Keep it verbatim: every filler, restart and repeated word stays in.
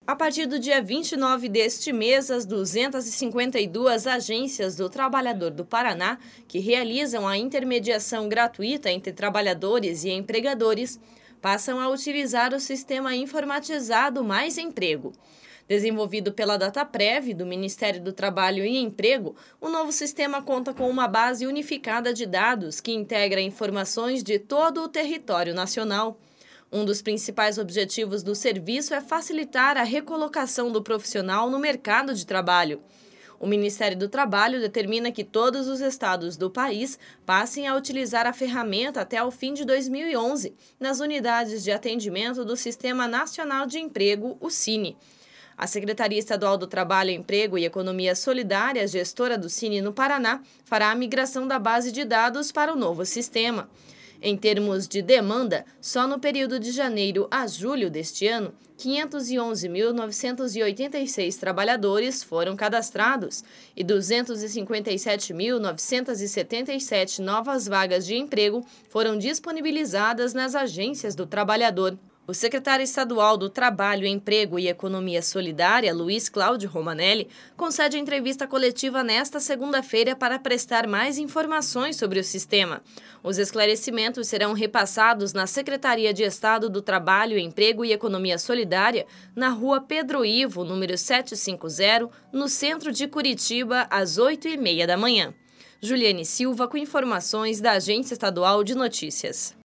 A partir do dia vinte e nove deste mês, as duzentas e cinquenta e duas agências do Trabalhador do Paraná, que realizam a intermediação gratuita entre trabalhadores e empregadores, passam a utilizar o sistema informatizado Mais Emprego. Desenvolvido pela Dataprev, do Ministério do Trabalho e Emprego, o novo sistema conta com uma base unificada de dados que integra informações de todo o território nacional. Um dos principais objetivos do serviço é facilitar a recolocação do profissional no mercado de trabalho. O Ministério do Trabalho determina que todos os estados do país passem a utilizar a ferramenta até o fim de dois mil e onze, nas unidades de atendimento do Sistema Nacional de Emprego, o Cine. A Secretaria Estadual do Trabalho, Emprego e Economia Solidária, gestora do Cine no Paraná, fará a migração da base de dados para o novo sistema. Em termos de demanda, só no período de janeiro a julho deste ano, quinhentos e onze mil novecentos e oitenta e seis trabalhadores foram cadastrados e duzentos e cinquenta e sete mil novecentos e setenta e sete novas vagas de emprego foram disponibilizadas nas agências do trabalhador. O secretário estadual do Trabalho, Emprego e Economia Solidária, Luiz Cláudio Romanelli, concede entrevista coletiva nesta segunda-feira para prestar mais informações sobre o sistema. Os esclarecimentos serão repassados na Secretaria de Estado do Trabalho, Emprego e Economia Solidária, na rua Pedro Ivo, número setecentos e cinquenta, no centro de Curitiba, às oito e meia da manhã. Juliane Silva com informações da Agência Estadual de Notícias.